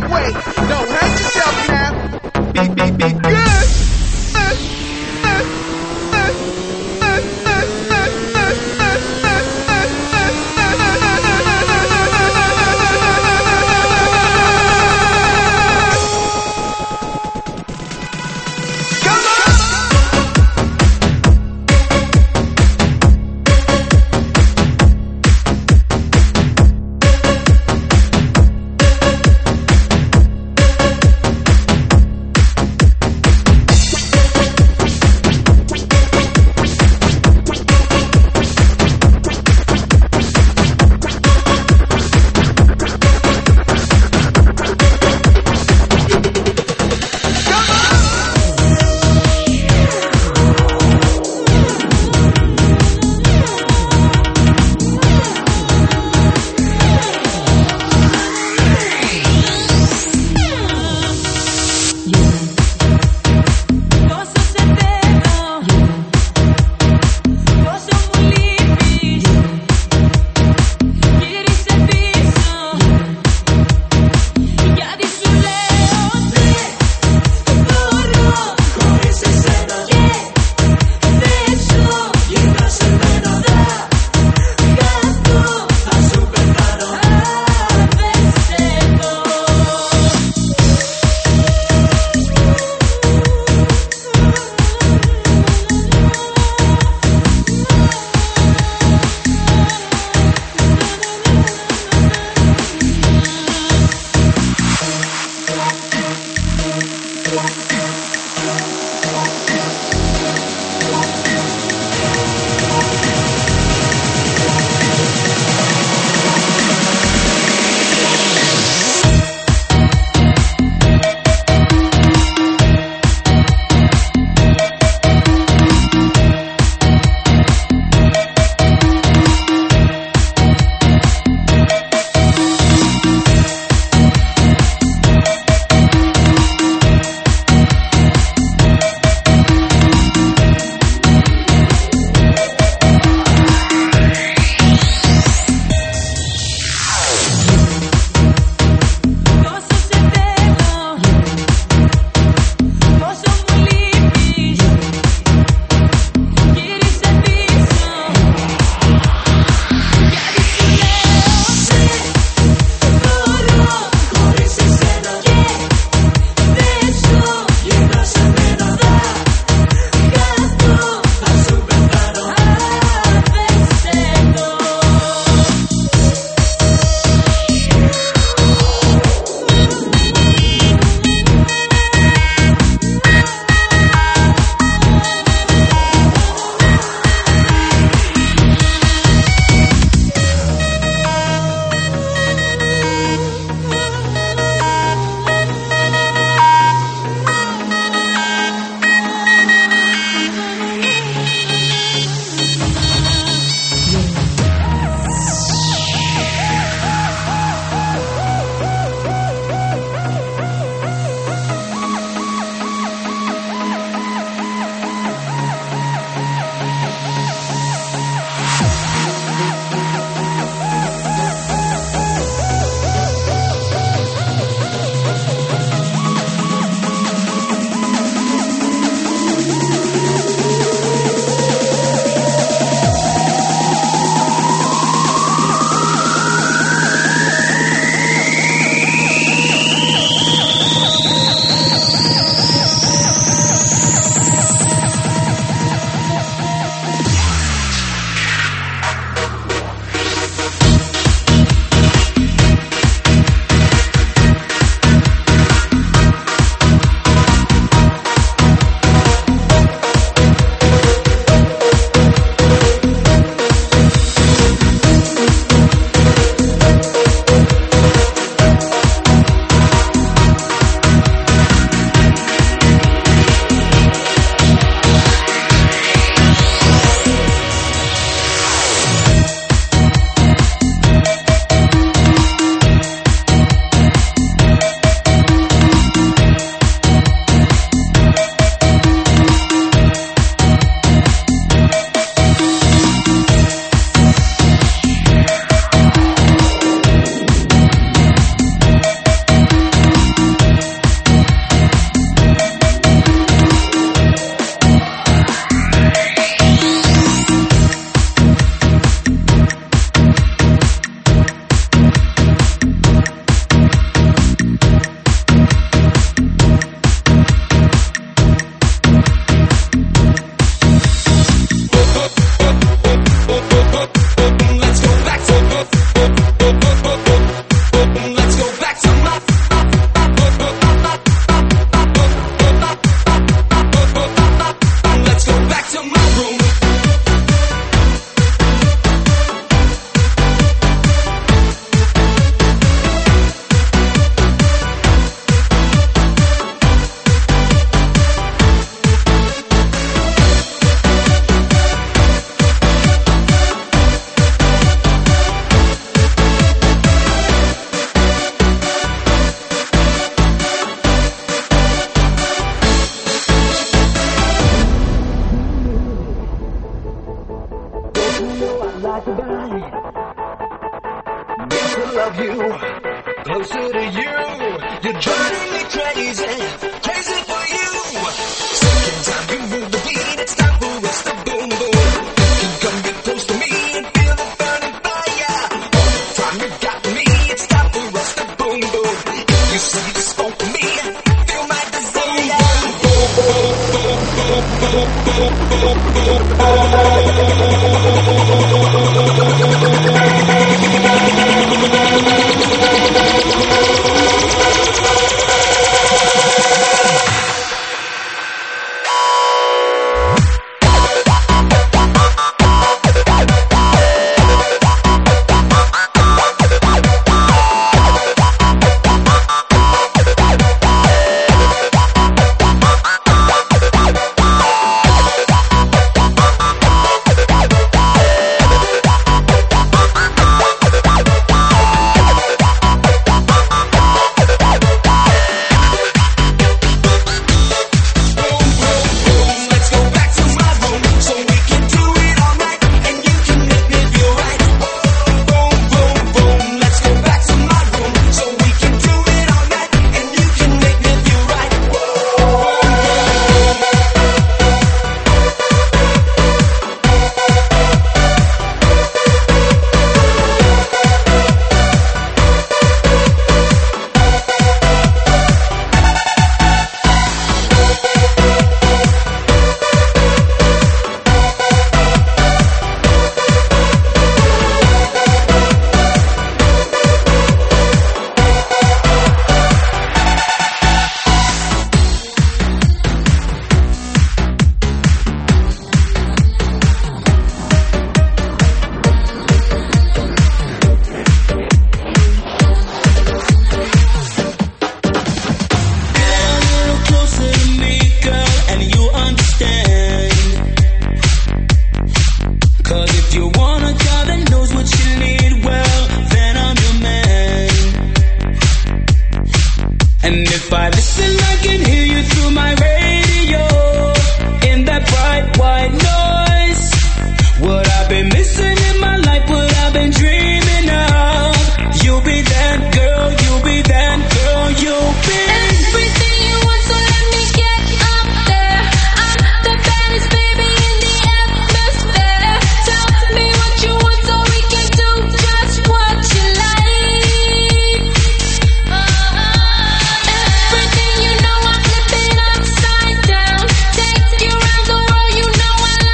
Wait, don't hurt yourself now. Be good. closer to you. You're driving me crazy, crazy for you. Second time you move the beat, it's time for us to boom boom. You come get close to me and feel the burning fire. All the time you got me, it's time for us to boom boom. If you see the smoke of me, feel my desire. Boom boom boom boom boom boom boom boom Everything you know, I flip it upside down. Take you around the world, you know I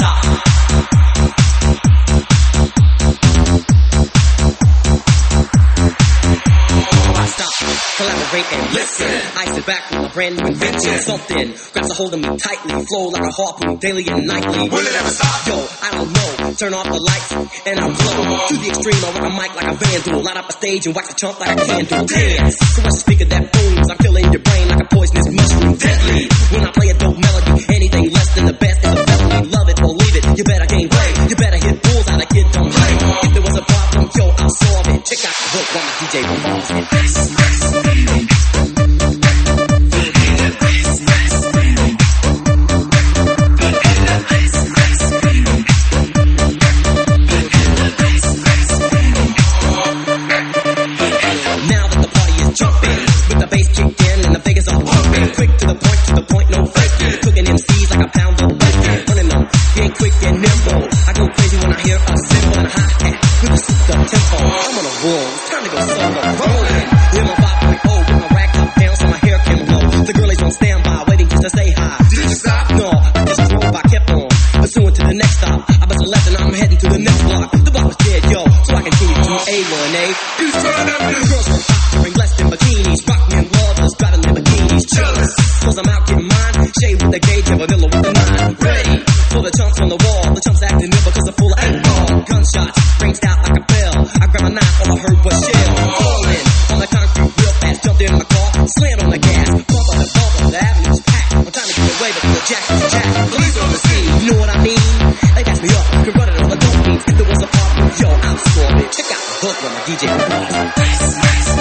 Collaborate and listen. I sit back with a brand new invention. Something grabs a hold of me tightly, flow like a harpoon daily and nightly. Will it ever stop? Yo, I don't know. Turn off the lights and I'll blow to the extreme. I rock a mic like a vandal, light up a stage and wax a chump like a candle. Dance, so much speaker that booms. I'm filling your brain like a poisonous mushroom. Deadly. When I play a dope melody, anything less than the best is a felony. Love it or leave it. You better gain weight. You better hit bulls out of kid don't play. If there was a problem, yo, I'll solve it. Check out the hook while my DJ revolves it. Quick to the point, no faking. Cooking MCs like a pound of bacon. Running them, being quick and nimble. I go crazy when I hear a cymbal and a hi-hat with a souped up tempo. I'm on a roll, it's time to go solo. Rolling, in my 5.0 with my rack top down so my hair can blow. The girlies on standby, waiting just to say hi. Did you stop? No, I just drove, I kept on. Pursuing to the next stop. I bust a left and I'm heading to the next block. The block was dead, yo, so I continue to A1A. Who's turning up The girls were hot, wearing less than bikinis. Rock me and lovers, driving Lamborghinis. jealous? Cause I'm out getting mine. Shade with the gauge and vanilla with the 9. Ready for the chumps on the wall. The chumps acting ill because they're full of 8 ball. Gunshots ranged out like a bell. I grabbed my knife, all I heard was shell. Falling on the concrete real fast. Jumped in my car, slammed on the gas. Bumper to bumper, the avenue's packed. I'm trying to get away, but the jack is jacked. Police on the scene, you know what I mean? They pass me up, can run it on the dope beat. If there was a problem, yo, I'll storm it. Check out the hook when my DJ revolves.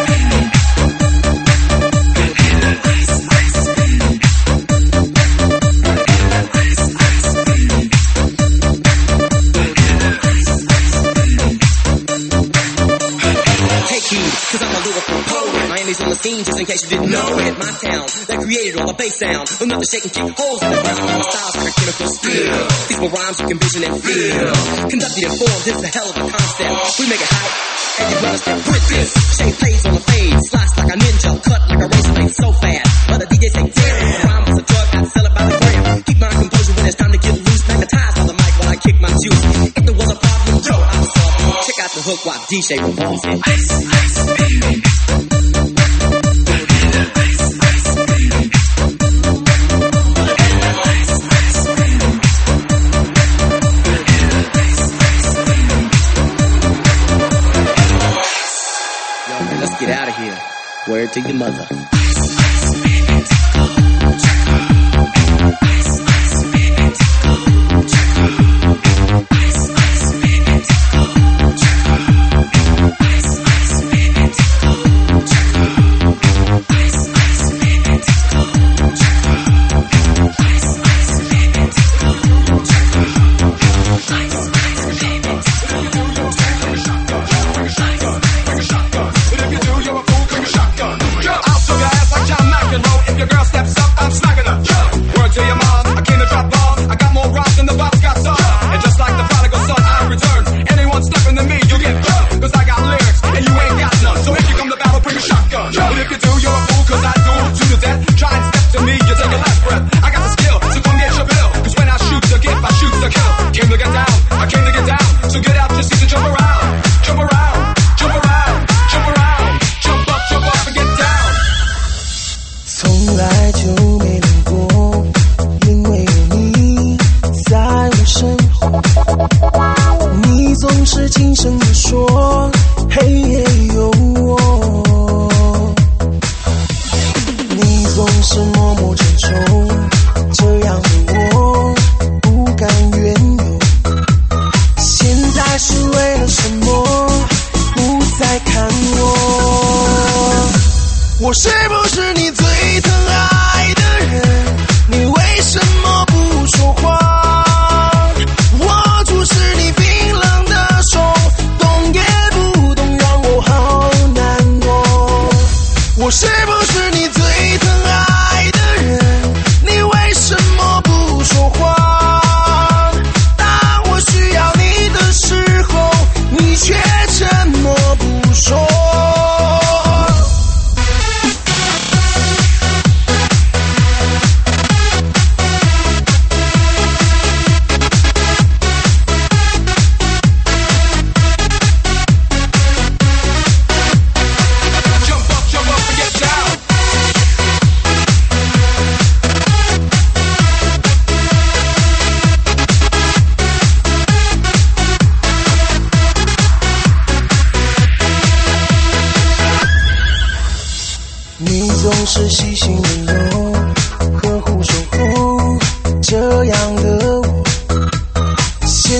Cause I'm a lyrical poet. Miami's on the scene, just in case you didn't know it. My town, that created all the bass sound. Another shake and kick holes in the ground. My style's like a chemical steel. These more rhymes you can vision and feel. Conducted and formed, this is a hell of a concept. We make it hype, and you understand with this. Shade plays on the fade, slice like a ninja, cut like a razor blade so fast. Other DJs say, damn, my rhyme was a drug, I'd sell it by the gram. Keep my composure when it's time to get loose. Magnetized on the mic while I kick my juice. If there was a problem, yo, I'll solve it. Check out the hook while DJ revolves it. Ice, ice, baby. Let's get out of here. Word to your mother. If you do, you're a fool, 'cause you're shotgun. Out, so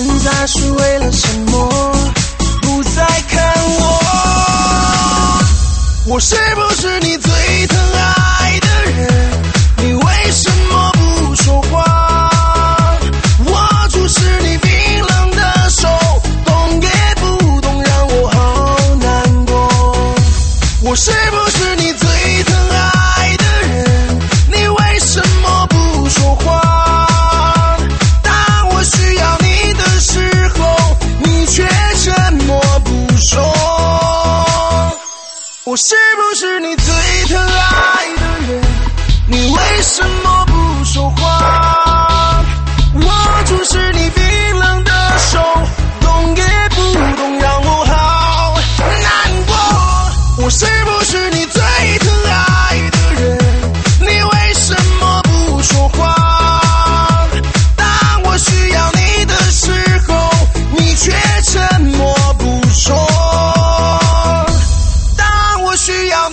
在是为了什么不再看我？我是不是你最疼爱的人？你为什么不说话？握住是你冰冷的手，动也不动，让我好难过。我是不是你最疼爱的人？你为什么不说话？当我需要你的时候，你却沉默不说。我是不是你最疼爱的人？你为什么不说话？握住是你冰冷的手，动也不动，让我好难过。我是不是你最疼爱的人？你为什么不说话？当我需要你的时候，你却沉默不说。当我需要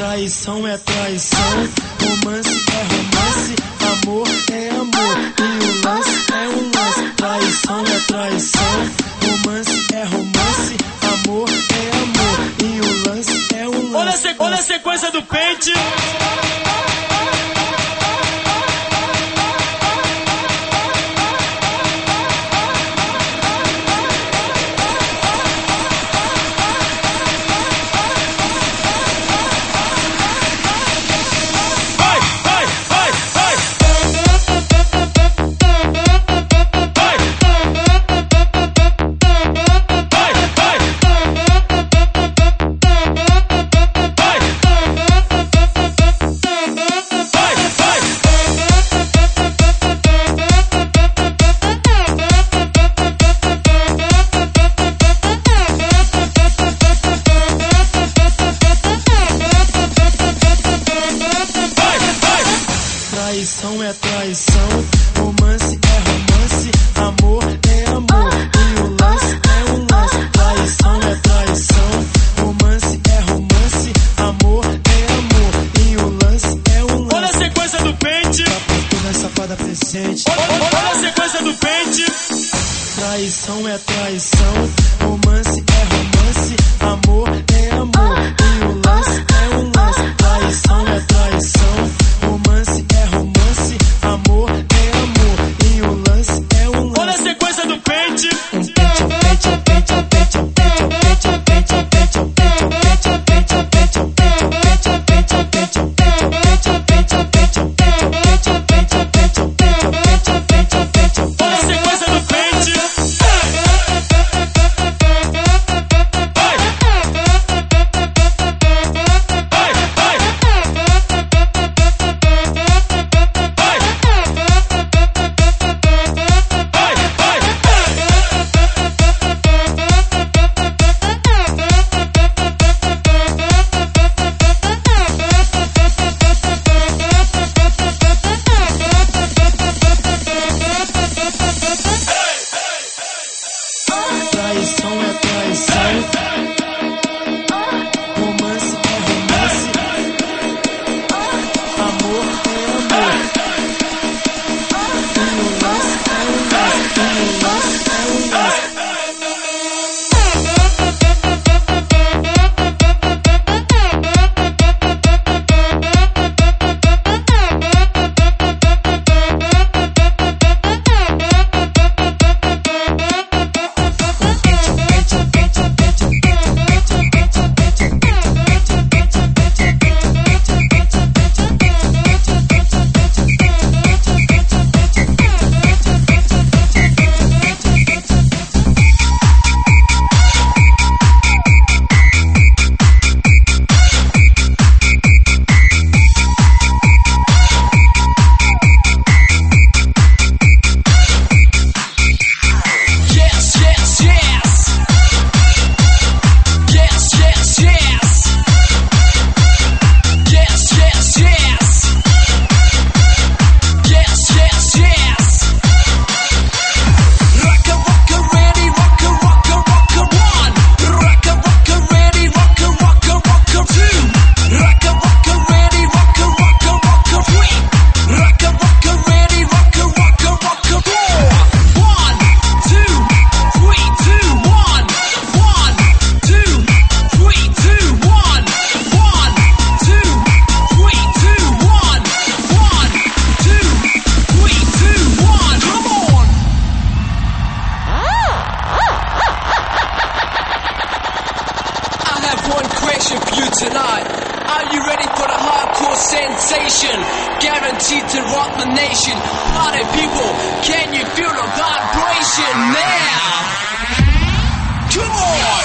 Traição é traição, romance é romance, amor é amor, e o lance é um lance. Traição é traição, romance é romance, amor é amor, e o lance é um lance. Olha a sequência do pente. Traição é traição, romance é romance, amor é amor, e o lance é um lance. Traição é traição, romance é romance, amor é amor, e o lance é um lance. Olha a sequência do pente. Toda safada presente. Olha a sequência do pente. Traição é traição, romance é romance, amor é amor, e o lance é um lance. Traição é traição, romance é romance, amor é amor, e o lance é um lance. Olha a sequência do pente. Traição é traição, romance é romance, amor é amor, e o lance é um lance, e o lance é um lance. Tonight, are you ready for the hardcore sensation? Guaranteed to rock the nation. Party people, can you feel the vibration now? Come on!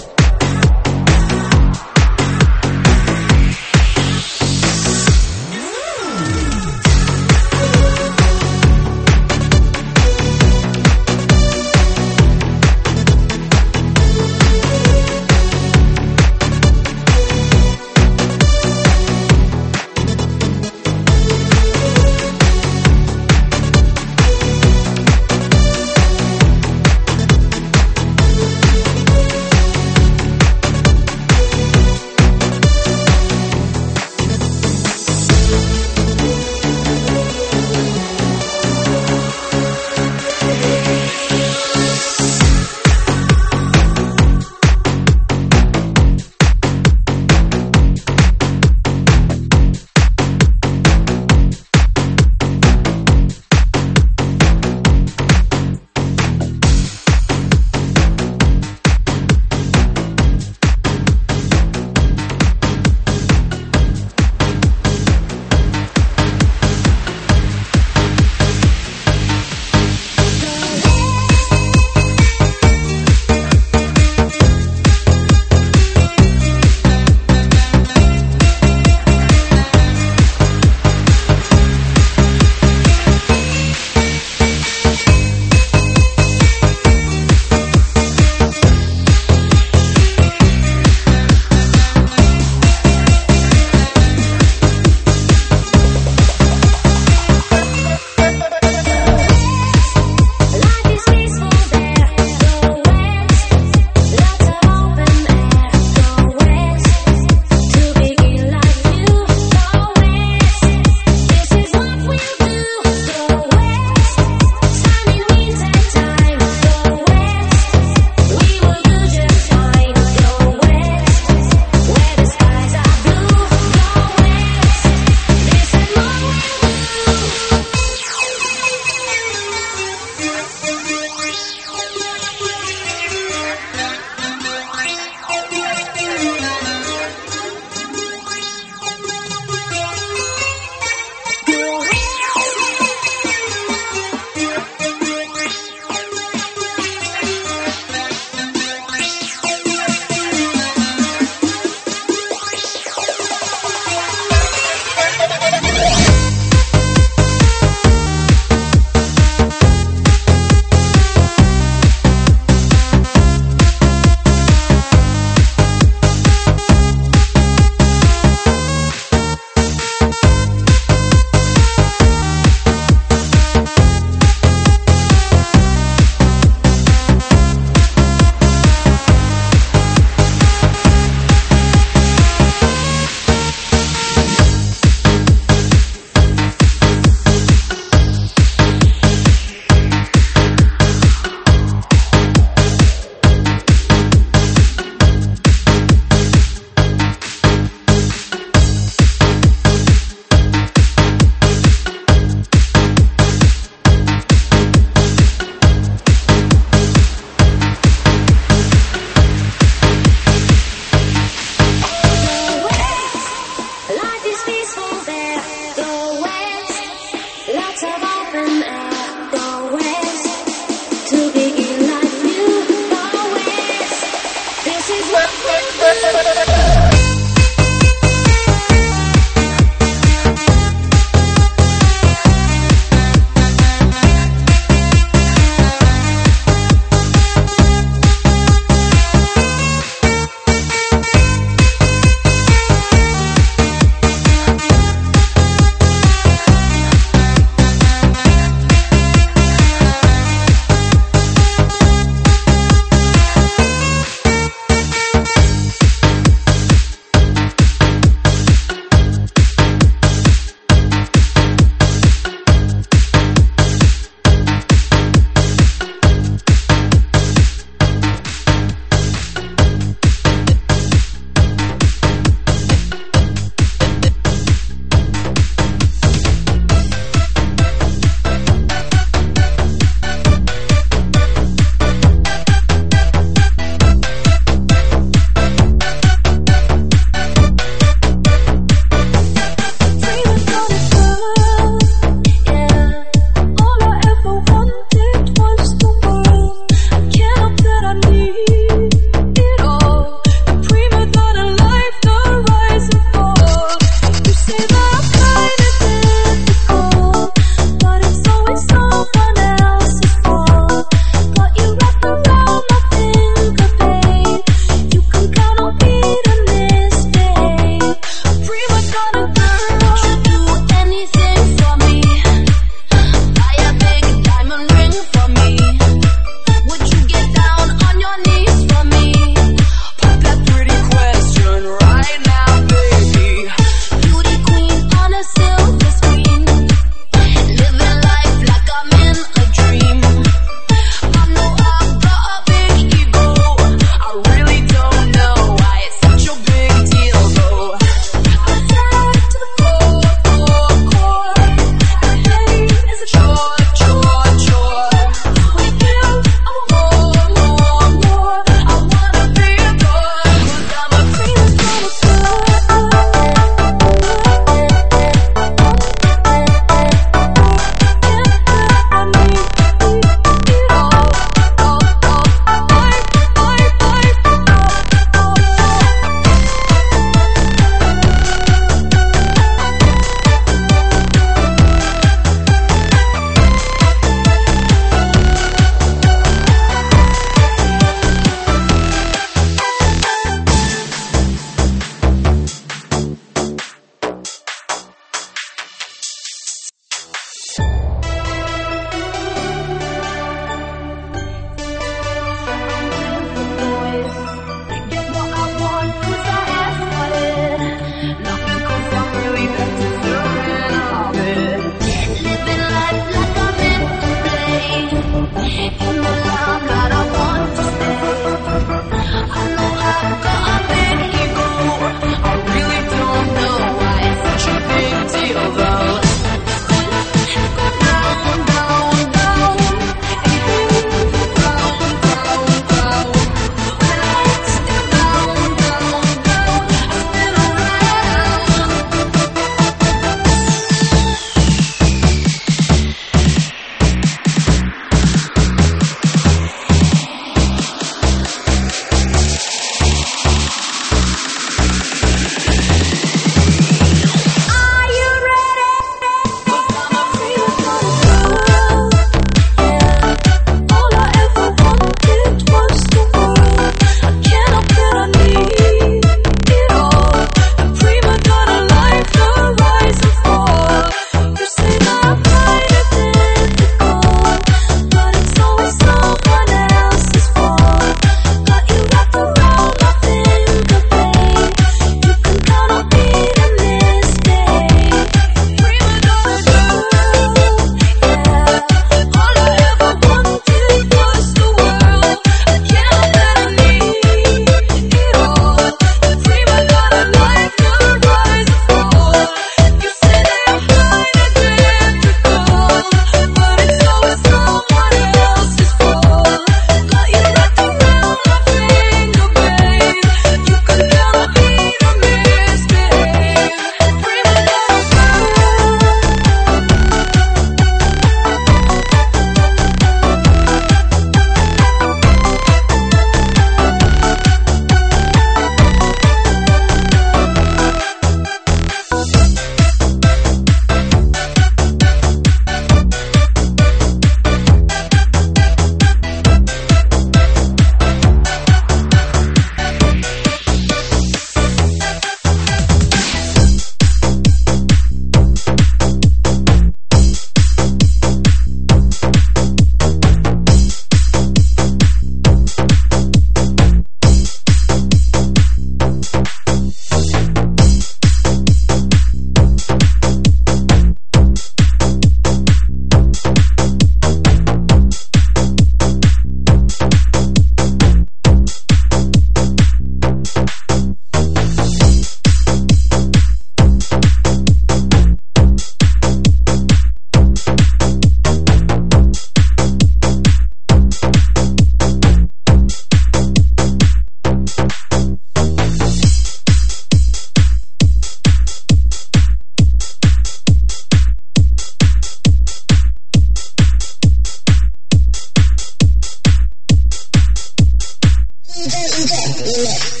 DJ Remix.